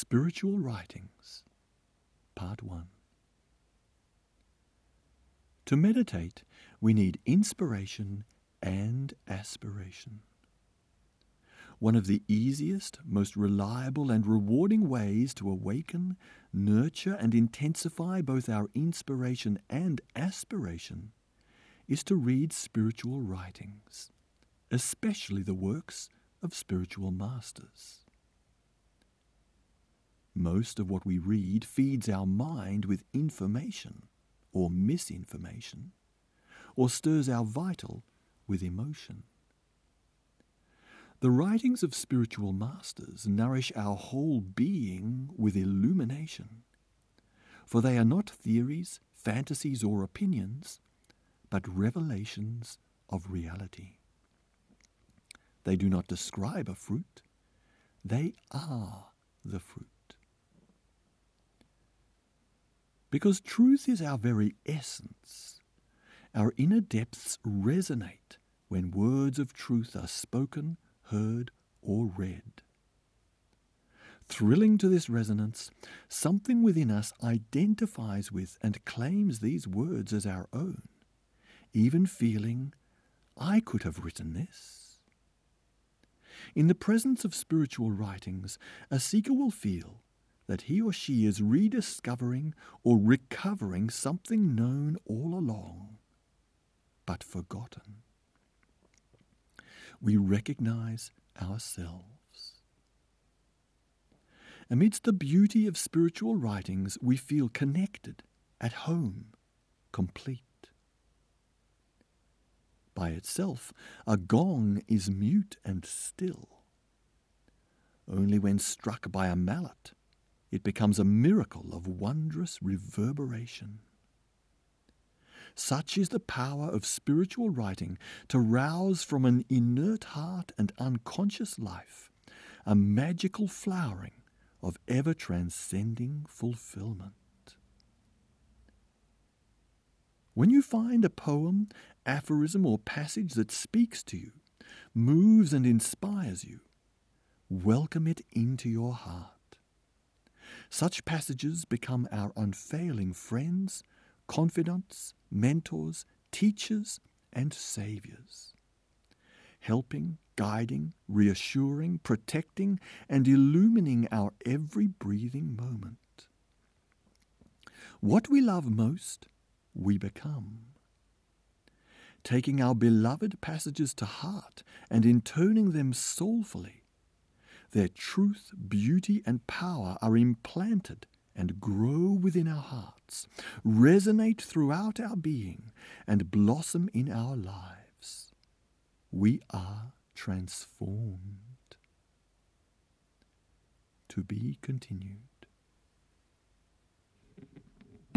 Spiritual Writings, Part 1. To meditate, we need inspiration and aspiration. One of the easiest, most reliable and rewarding ways to awaken, nurture and intensify both our inspiration and aspiration is to read spiritual writings, especially the works of spiritual masters. Most of what we read feeds our mind with information or misinformation, or stirs our vital with emotion. The writings of spiritual masters nourish our whole being with illumination, for they are not theories, fantasies, or opinions, but revelations of reality. They do not describe a fruit, they are the fruit. Because truth is our very essence, our inner depths resonate when words of truth are spoken, heard, or read. Thrilling to this resonance, something within us identifies with and claims these words as our own, even feeling, I could have written this. In the presence of spiritual writings, a seeker will feel that he or she is rediscovering or recovering something known all along, but forgotten. We recognize ourselves. Amidst the beauty of spiritual writings, we feel connected, at home, complete. By itself, a gong is mute and still. Only when struck by a mallet, it becomes a miracle of wondrous reverberation. Such is the power of spiritual writing to rouse from an inert heart and unconscious life a magical flowering of ever-transcending fulfillment. When you find a poem, aphorism, or passage that speaks to you, moves and inspires you, welcome it into your heart. Such passages become our unfailing friends, confidants, mentors, teachers, and saviors, helping, guiding, reassuring, protecting, and illumining our every breathing moment. What we love most, we become. Taking our beloved passages to heart and intoning them soulfully, their truth, beauty, and power are implanted and grow within our hearts, resonate throughout our being, and blossom in our lives. We are transformed. To be continued.